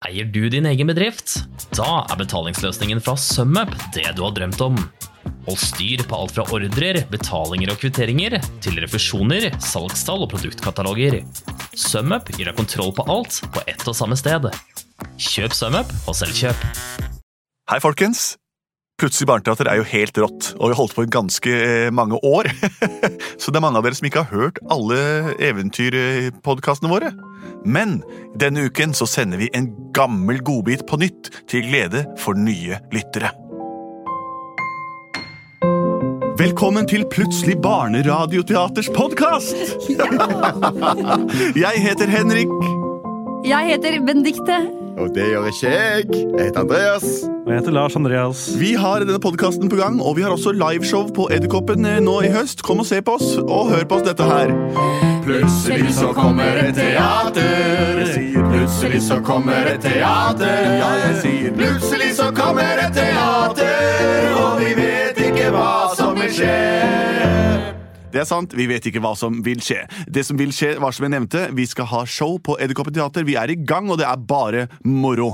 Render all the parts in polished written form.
Eier du din egen bedrift? Da betalingsløsningen fra SumUp det du har drømt om. Hold styr på alt fra ordrer, betalinger og kvitteringer, til refusjoner, salgstall og produktkataloger. SumUp gir deg kontroll på alt på ett og samme sted. Kjøp SumUp og selvkjøp. Hei folkens! Plutselig barneteater jo helt rått, og vi har holdt på i ganske mange år. Så det mange av dere som ikke har hørt alle eventyrpodcastene våre. Men denne uken så sender vi en gammel godbit på nytt til glede for nye lyttere. Velkommen til Plutselig barneradioteaters podcast! Jeg heter Henrik. Jeg heter Benedikte. Og det gjør ikke jeg. Jeg heter Andreas. Og jeg heter Lars Andreas. Vi har denne podcasten på gang, og vi har også liveshow på Edderkoppen nå i høst. Kom og se på oss, og hør på oss dette her. Plutselig så kommer et teater. Jeg sier plutselig så kommer et teater. Ja, jeg sier plutselig så kommer et teater. Og vi vet ikke hva som vil skje. Det sant, vi vet ikke hva som vil skje. Det som vil skje var som jeg nevnte, vi skal ha show på Edderkoppen teater. Vi i gang, og det bare moro.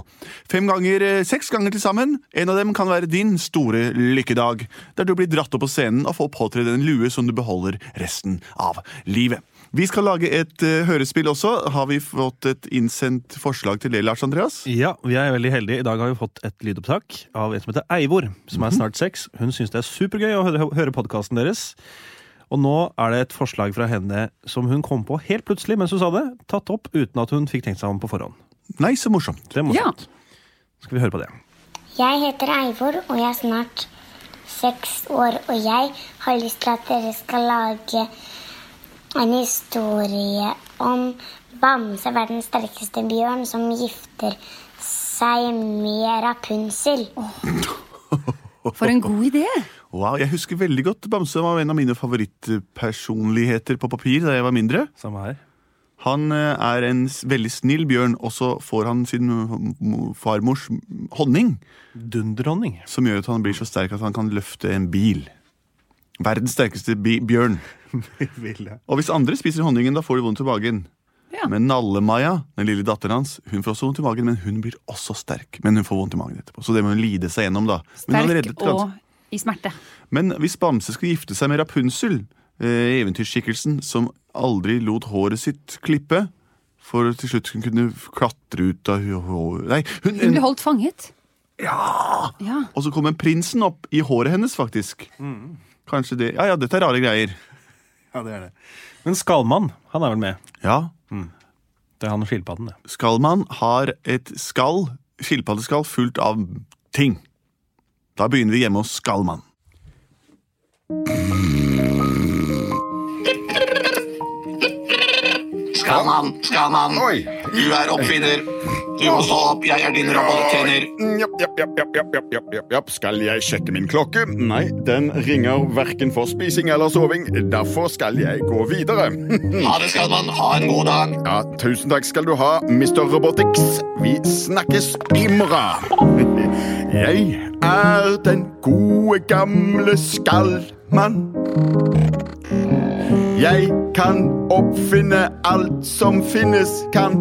6 ganger til sammen. En av dem kan være din store lykkedag, der du blir dratt opp på scenen og får påtredd en lue som du beholder resten av livet. Vi skal lage et hørespill også. Har vi fått et innsendt forslag til det, Lars Andreas? Ja, vi veldig heldige. I dag har vi fått et lydopptak av en som heter Eivor, som snart 6. Hun synes det supergøy å høre podcasten deres. Og nå det et forslag fra henne som hun kom på helt plutselig, mens hun sa det, tatt opp uten at hun fikk tenkt seg om på forhånd. Nei, så morsomt. Det morsomt. Ja. Skal vi høre på det. Jeg heter Eivor, og jeg snart 6 år, og jeg har lyst til at dere skal lage en historie om Bamse, verdens sterkeste bjørn, som gifter seg med Rapunzel. For en god idé! Wow, jeg husker veldig godt Bamse var en av mine favorittpersonligheter på papir da jeg var mindre. Samme her. Han en veldig snill bjørn, og så får han sin farmors honning. Dunderhonning. Som gjør at han blir så sterk at han kan løfte en bil. Verdens sterkeste bjørn. Og hvis andre spiser honningen, da får de vondt i magen. Ja. Men Nalle-Maja, den lille datteren hans, hun får også vondt i magen, men hun blir også sterk. Men hun får vondt i magen etterpå, så det må hun lide seg gjennom da. Sterk og i smerte. Men hvis Bamse skulle gifte seg med Rapunzel, eventyrskikkelsen, som aldri lot håret sitt klippe, for til slutt hun kunne klatre ut av håret. Nei, hun ble holdt fanget. Ja! Og så kom en prinsen opp i håret hennes, faktisk. Kanskje det. Ja, dette rare greier. Ja, det det. Men Skallmann, han vel med? Ja. Det han og skilpadden, det. Skallmann har et skilpaddeskall fullt av ting. Da begynner vi hjemme hos Skallmann. Skallmann. Oi. Du oppfinner. Du må stå opp, jeg din robottjener. Japp. Skal jeg sjekke min klokke? Nei, den ringer hverken for spising eller soving. Derfor skal jeg gå videre. Ha det, Skallmann. Ha en god dag. Ja, tusen takk skal du ha, Mr. Robotics. Vi snakkes i morgen. Jeg den gode gamle Skallmann. Jeg kan oppfinne alt som finnes kan.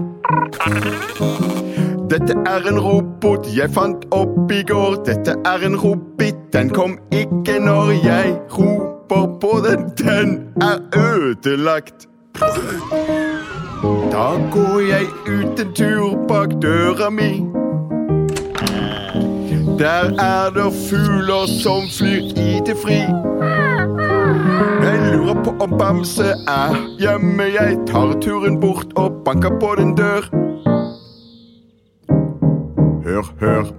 Dette en robot jeg fant opp i går. Dette en robit, den kom ikke når jeg roper på den. Den ødelagt. Da går jeg ut en tur bak døra mi. Der det fugler som flyr i det fri. Jeg lurer på om Bamse hjemme. Jeg tar turen bort og banker på den dør. Hør.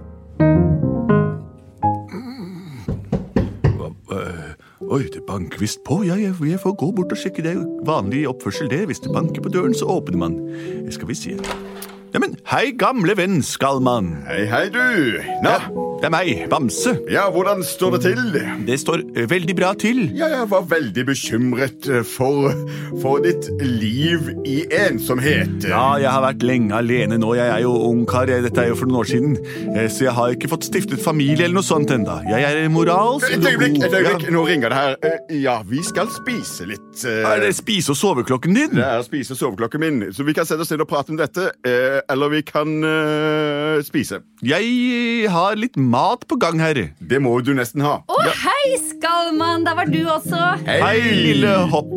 Oi, det banker visst på. Ja, jeg får gå bort og sjekke det. Vanlig oppførsel det. Hvis det banker på døren, så åpner man. Skal vi se. Ja, men hei gamle venn, Skallmann. Hei du. Nå, Det er meg, Bamse. Ja, hvordan står det til? Det står veldig bra til. Ja, jeg var veldig bekymret for ditt liv i ensomhet. Ja, jeg har vært lenge alene nå. Jeg er jo ungkar, dette er jo for noen år siden. Så jeg har ikke fått stiftet familie eller noe sånt enda. Jeg er moralsk. Et øyeblikk, nå ringer det her. Ja, vi skal spise litt. Er det spise- og soveklokken din? Det er spise- og soveklokken min, så vi kan sette oss ned og prate om dette, eller vi kan spise. Jeg har litt mat på gang her. Det må du nesten ha. Hei, Skallmann, der var du også. Hei, lille hopp.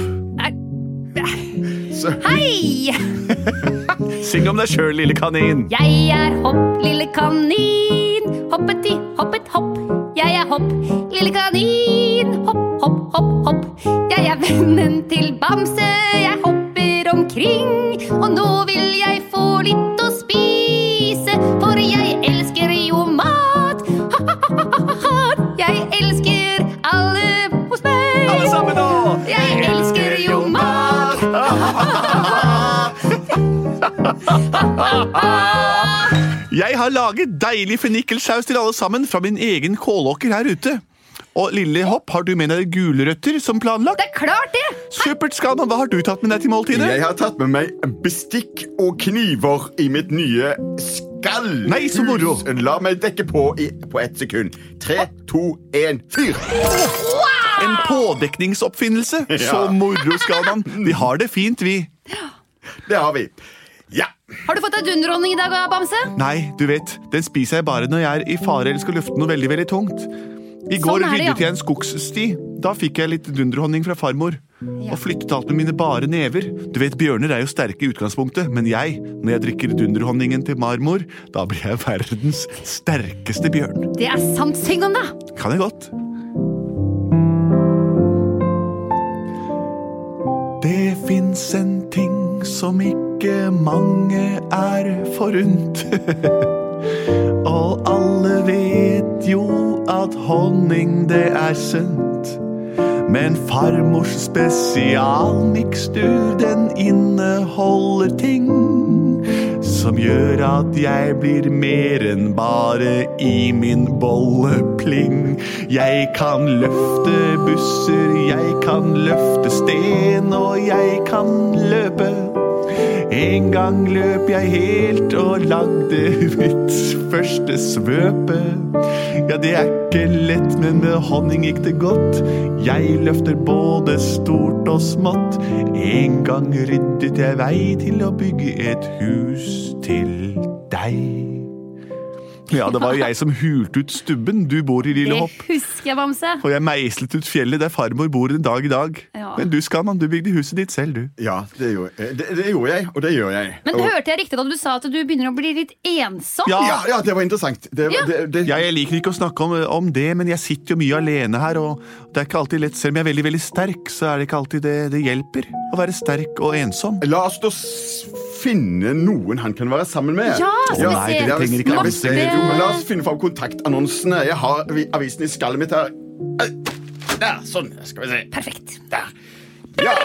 Hei! Syng om deg selv, lille kanin. Jeg er hopp, lille kanin. Hoppeti, hoppet, hopp. Jeg er hopp, lille kanin. Hopp, hopp, hopp, hopp. Jeg er vennen til Bamse. Jeg hopper omkring. Og nå vil jeg få litt å spise, for jeg elsker jo mat. Jeg elsker alle hos meg. Alle sammen nå. Jeg elsker jo mat. Jeg har laget deilig fennikelsaus til alle sammen fra min egen kålåker her ute. Og lille hopp, har du med deg gulrøtter som planlagt? Det er klart det. Supert, Skallmann. Hva har du tatt med deg til måltidet? Jeg har tatt med meg bestikk og kniver i mitt nye skallhus. Nei, så moro. La meg dekke på 1 sekund. 3, 2, 1, fyr! En pådekningsoppfinnelse. Ja. Så moro, Skallmann. Vi har det fint, vi. Det har vi. Ja. Har du fått deg dunderhånding i dag, Bamse? Nei, du vet, den spiser jeg bare når jeg er i fare eller skal løfte noe veldig, veldig tungt. I går Sånn er det, ryddet ja. jeg en skogssti. Da fikk jeg litt dunderhonning fra farmor. Og flyttet alt med mine bare never. Du vet, bjørner er jo sterke i utgangspunktet, men når jeg drikker dunderhonningen til marmor, da blir jeg verdens sterkeste bjørn. Det er sant, syng om det. Kan jeg godt? Det finnes en ting som ikke mange er forunt. Og alle vet jo at honning det er sunt. Men farmors spesialmikstur, den inneholder ting som gjør at jeg blir mer enn bare i min bollepling. Jeg kan løfte busser, jeg kan løfte sten, og jeg kan løpe. En gang løp jeg helt og lagde mitt første svøpe. Ja, det er ikke lett, men med honning gikk det godt. Jeg løfter både stort og smått. En gang ryddet jeg vei til å bygge et hus til deg. Ja, det var jo jeg som hulte ut stubben. Du bor i Lille Hopp. Det husker jeg, Bamse. Og jeg meislet ut fjellet der farmor bor en dag i dag. Ja. Men du, Skallmann, du bygde huset ditt selv, du. Ja, det gjorde jeg, og det gjør jeg. Men og... hørte jeg riktig da du sa at du begynner å bli litt ensom? Ja, det var interessant. Jeg liker ikke å snakke om det, men jeg sitter jo mye alene her, og det er ikke alltid lett. Selv om jeg er veldig, veldig sterk, så er det ikke alltid det hjelper å være sterk og ensom. La oss da finne noen han kan være sammen med. Ja, så nei, det trenger ikke masse... Men la oss finne fram kontaktannonsene. Jeg har avisen i skallet mitt her. Der, sånn. Skal vi se. Perfekt. Der. Ja.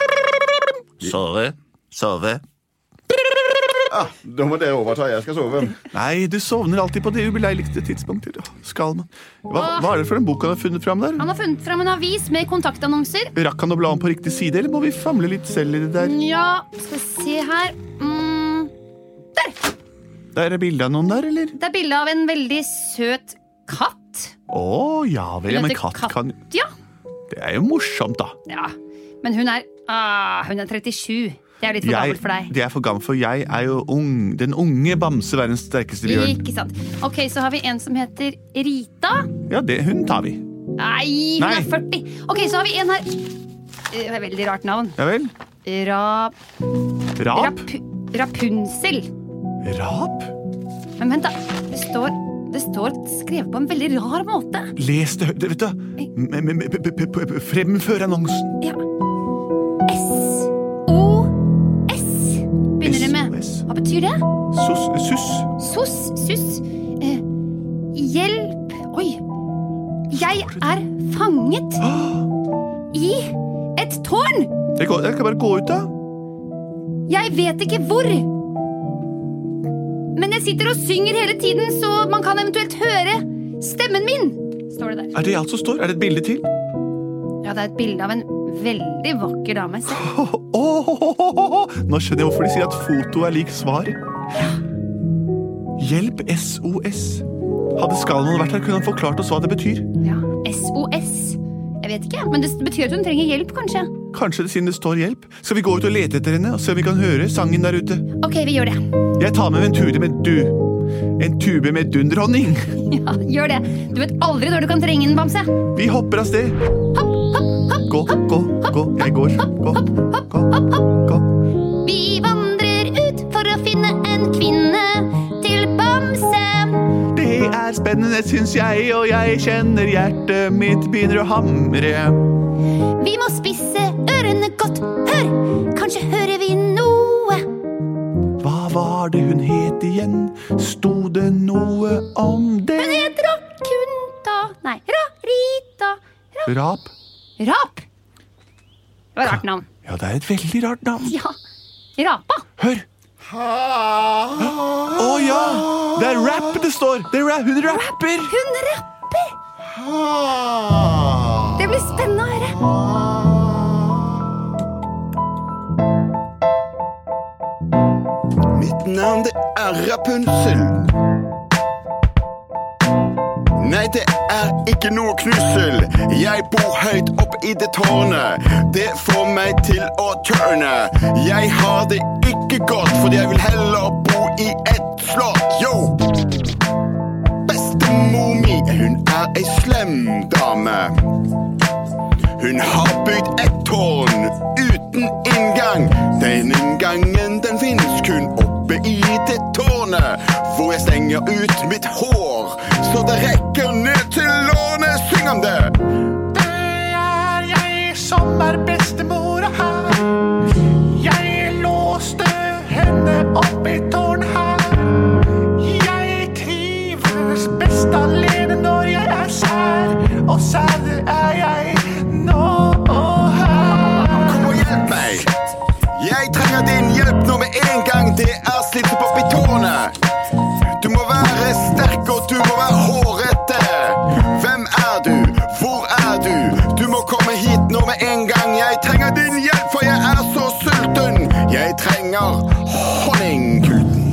Sove. Da må dere overta. Jeg skal sove. Nei, du sovner alltid på det ubeleiligste tidspunkter. Skallmann. Hva er det for en bok han har funnet fram der? Han har funnet frem en avis med kontaktannonser. Rakk han å bla om på riktig side, eller må vi famle litt selv i det der? Ja, skal vi se her. Der! Der er bildet av noen der, eller? Det er bildet av en veldig søt katt. Ja vel, men katt kan... Ja. Det er jo morsomt, da. Ja, men hun er 37. Det er litt for gammelt for deg. Det er for gammelt, for jeg er jo den unge Bamse, verdens sterkeste bjørn. Ikke sant. Ok, så har vi en som heter Rita. Ja, hun tar vi. Nei, hun er 40. Ok, så har vi en her. Det er et veldig rart navn. Ja vel? Rap? Rapunzel. Rap? Men vent da, det står skrevet på en veldig rar måte. Les det, vet du. Fremfør annonsen. Ja. SOS begynner det med. Hva betyr det? Sus. Hjelp. Oi. Jeg er fanget i et tårn. Jeg kan bare gå ut da. Jeg vet ikke hvor. Men jeg sitter og synger hele tiden, så man kan eventuelt høre Stemmen min, står det der. Er det alt som står? Er det et bilde til? Ja, det er et bilde av en veldig vakker dame. Se. Nå skjønner jeg hvorfor de sier at foto er lik svar. Hjelp SOS. Hadde Skalman vært her, kunne han forklart oss hva det betyr. Ja, SOS. Jeg vet ikke, men det betyr at hun trenger hjelp, kanskje. Kanskje det siden det står hjelp. Skal vi gå ut og lete etter henne, og se om vi kan høre sangen der ute? Ok, vi gjør det. Jeg tar med en tube med du. En tube med dundronning. Ja, gjør det. Du vet aldri når du kan trenge den, Bamse. Vi hopper av sted. Hopp, hopp, hopp. Gå, gå, gå. Jeg går. Gå, gå, gå. Vi vandrer ut for å finne en kvinne til Bamse. Det er spennende, synes jeg, og jeg kjenner hjertet mitt begynner å hamre. Vi må spisse ørene godt. Hør, kanskje hører vi noe. Hva var det hun het igjen? Sto det noe om det? Hun het Rakunta. Nei, Rita. Rap? Rap. Det var et rart navn. Ja, det er et veldig rart navn. Ja, Rapa. Hør! Ja, det er rap det står. Hun rapper. Hun rapper. Det blir spennende å høre. Mitt navn det er Rapunzel. Nei, det er ikke noe knussel. Jeg bor høyt opp i det tårnet. Det får meg til å tørne. Jeg har det ikke godt, fordi jeg vil heller bo i et slott. Yo! Bestemor mi, hun er ei slem dame. Hun har bygd et tårn uten inngang. Den inngangen, den finnes kun oppe i det tårnet, hvor jeg stenger ut mitt hår, så det rekker ned til lånet. Syng om det! Det er jeg som er bestemora her. Jeg låste henne opp i tårn her. Jeg trives best alene når jeg er sær, og sær er jeg nå og her. Kom og hjelp meg! Jeg trenger din hjelp nå med en gang. Det er slitt opp i tårnet. Du må være sterk, og du må være hårete. Hvem er du? Hvor er du? Du må komme hit nå med en gang. Jeg trenger din hjelp, for jeg er så sulten. Jeg trenger honningkulten.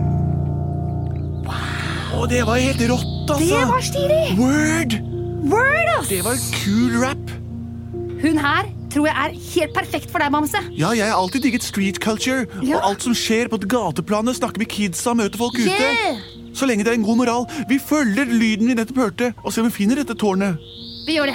Wow. Det var helt rått, altså. Det var stilig. Word. Ass. Det var cool rap. Hun her tror jeg er helt perfekt for deg, Bamse. Ja, jeg har alltid digget street culture. Ja. Og alt som skjer på gateplanet, snakker med kidsa og møter folk ute. Yeah. Så lenge det er en god moral. Vi følger lyden vi nettopp hørte, og ser om vi finner dette tårnet. Vi gjør det.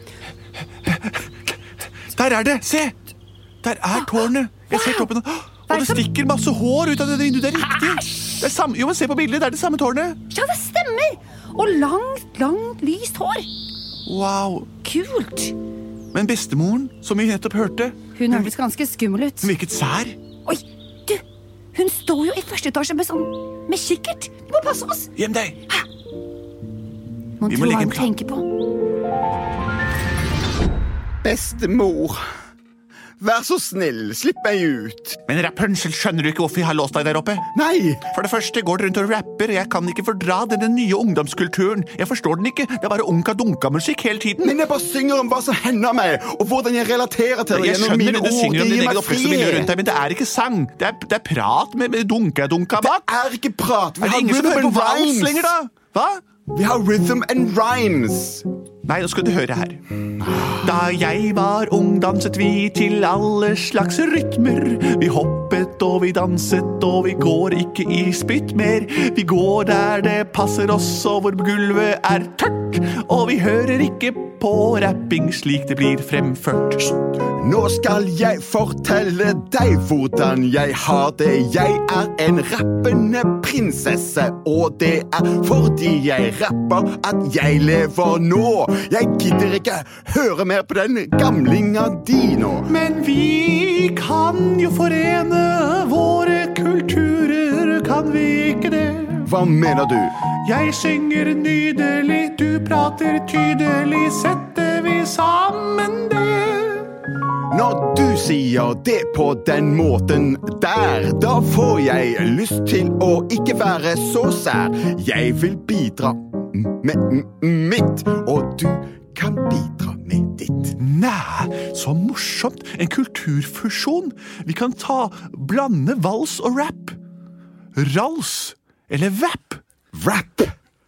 Der er det, se! Der er tårnet. Jeg ser toppen. Og det stikker masse hår ut av det vinduet. Det er riktig. Det er samme, jo, men se på bildet, det er det samme tårnet. Ja, det stemmer. Og langt, lyst hår. Wow. Kult. Men bestemoren, som vi nettopp hørte, Hun hørtes ganske skummel ut. hun virket sær. Oi, du, hun står jo i første etasje med kikkert. Vi må passe oss. Gjem deg. Må Vi må tro legge hva en hun plan. tenker på. Bestemor, vær så snill, slipp meg ut. Men Rapunzel, skjønner du ikke hvorfor jeg har låst deg der oppe? Nei, For det første går det rundt og rapper, og jeg kan ikke fordra denne nye ungdomskulturen. Jeg forstår den ikke. Det er bare unka-dunka-musikk hele tiden. men jeg bare synger om hva som hender meg, og hvordan jeg relaterer til det Jeg gjennom skjønner mine det, du ord. synger om Det din gir egen meg oppvekst og miljø rundt frihet. deg, men det er ikke sang. Det er prat med dunka-dunka bak. Det er ikke prat. Vi Er det har ingen som hører rhythm på and vals rhymes. lenger, da? Hva? Vi har rhythm and rhymes. Nei, nå skal du høre her. Da jeg var ung, danset vi til alle slags rytmer. Vi hoppet og vi danset, og vi går ikke i spytt mer. Vi går der det passer oss, og hvor gulvet er tørt. Og vi hører ikke på rapping slik det blir fremført. Nå skal jeg fortelle deg hvordan jeg har det. Jeg er en rappende prinsesse, og det er fordi jeg rapper at jeg lever nå. Jeg gidder ikke høre mer på den gamlinga di nå. Men vi kan jo forene våre kulturer, kan vi ikke det? Hva mener du? Jeg synger nydelig, du prater tydelig, setter vi sammen det? Når du sier det på den måten der, da får jeg lyst til å ikke være så sær. Jeg vil bidra mitt, og du kan bidra med ditt. Nei, så morsomt. En kulturfusjon. Vi kan blande vals og rap. Rals, eller vap. Rap.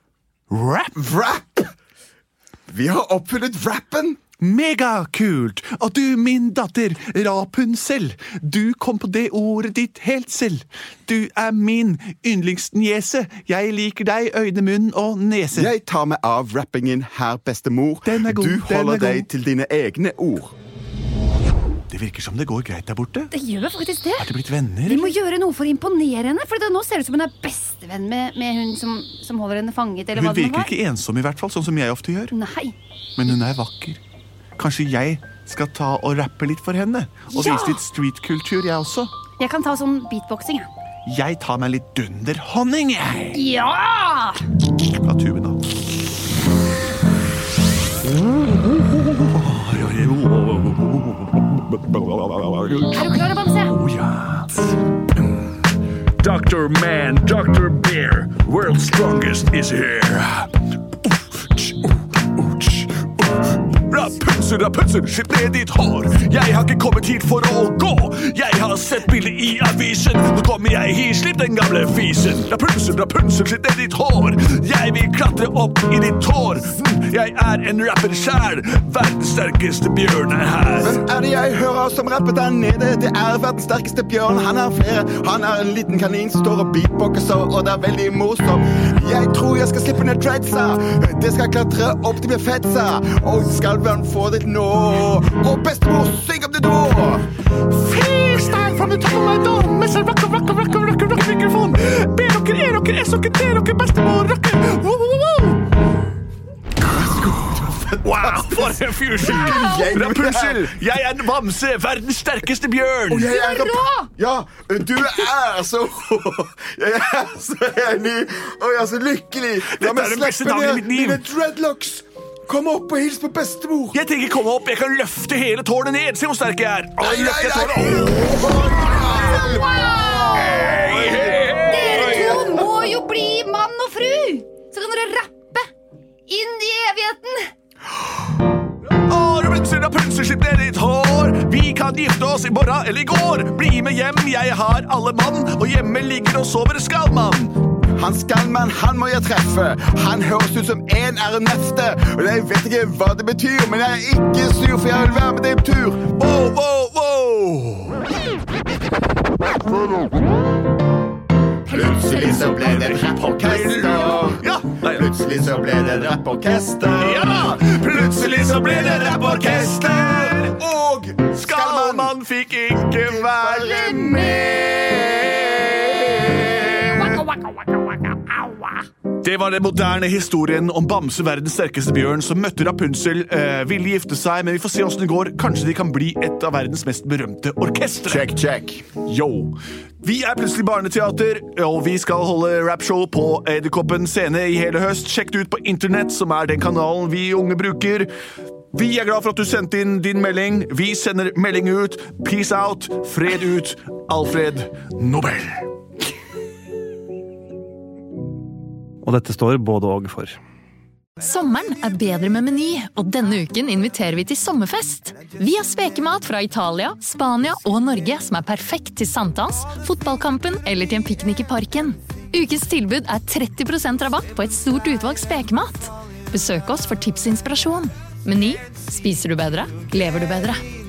Rap. Vi har oppfunnet rappen. Megakult! Og du, min datter, Rapunzel, du kom på det ordet ditt helt selv. Du min yndlingsniese. Jeg liker deg, øyne, munn og nese. Jeg tar meg av rappingen her, bestemor. Den god, du holder deg til dine egne ord. Det virker som det går greit der borte. Det gjør faktisk det. Er det blitt venner? Vi må gjøre noe for å imponere henne, for nå ser det ut som hun bestevenn med hun som holder henne fanget. Eller Hun hva det virker ikke ensom i hvert fall, sånn som jeg ofte gjør. Nei. Men hun vakker. Kanskje jeg skal ta og rappe litt for henne? Og vise litt streetkultur, jeg også. Jeg kan ta sånn beatboxing, ja. Jeg tar meg litt dunderhonning, jeg. Ja! Av tuben, da. Er du klar, Bamse? Ja. Dr. Man, Dr. Bear, world's strongest is here. Rapunzel, slipp ned ditt hår. Jeg har ikke kommet hit for å gå. Jeg har sett bildet i avisen. Nå kommer jeg hit, slipp den gamle fisen. Rapunzel, slipp ned ditt hår. Jeg vil klatre opp i ditt hår. Jeg en rapper selv. Verdens sterkeste bjørn her. Hvem det jeg hører som rapper der nede? Det verdens sterkeste bjørn. Han flere. Han en liten kanin som står og beatboxer, og det veldig morsomt. Jeg tror jeg skal slippe ned dreadsa. Det skal klatre opp til befetsa. Og skal få det nå. Og bestemor, syng om det nå. Freestyle from the top of my dome. Mens jeg rocker mikrofon. B-rocker, E-rocker, S-rocker, D-rocker, bestemor, rocker. Wow, for en fusion. Rapunzel, jeg en Bamse, verdens sterkeste bjørn. Og jeg rå. Ja, du så rå. Jeg så enig, og jeg så lykkelig. Dette den beste dagen i mitt liv. Mine dreadlocks. Kom opp og hils på bestemor. Jeg trenger ikke komme opp, jeg kan løfte hele tårnet ned. Se hvor sterk jeg Dere to må jo bli mann og fru. Så kan dere rappe inn i evigheten. Rapunzel, slipp ned ditt hår. Vi kan gifte oss i morgen eller i går. Bli med hjem, jeg har alle mann. Og hjemme ligger og sover skallmann. Han skallmann, han må jeg treffe. Han høres ut som en nefte. Og jeg vet ikke hva det betyr, men jeg ikke sur, for jeg vil være med deg på tur. Plutselig så ble det et rapporkester. Ja. Plutselig så ble det et rapporkester. Ja. Plutselig så ble det et rapporkester. Og skallmann fikk ikke være med. Det var den moderne historien om Bamse, verdens sterkeste bjørn, som møtte Rapunzel, ville gifte seg, men vi får se hvordan det går. Kanskje de kan bli et av verdens mest berømte orkestre. Check. Yo. Vi plutselig barneteater, og vi skal holde rapshow på Edderkoppen scene i hele høst. Sjekk det ut på internett, som den kanalen vi unge bruker. Vi glad for at du sendte inn din melding. Vi sender melding ut. Peace out, fred ut, Alfred Nobel. Og dette står både og for. Sommeren bedre med Meny, og denne uken inviterer vi til sommerfest. Vi har spekemat fra Italia, Spania og Norge som perfekt til sankthans, fotballkampen eller til en piknik i parken. Ukens tilbud 30% rabatt på et stort utvalg spekemat. Besøk oss for tips og inspirasjon. Meny, spiser du bedre, lever du bedre.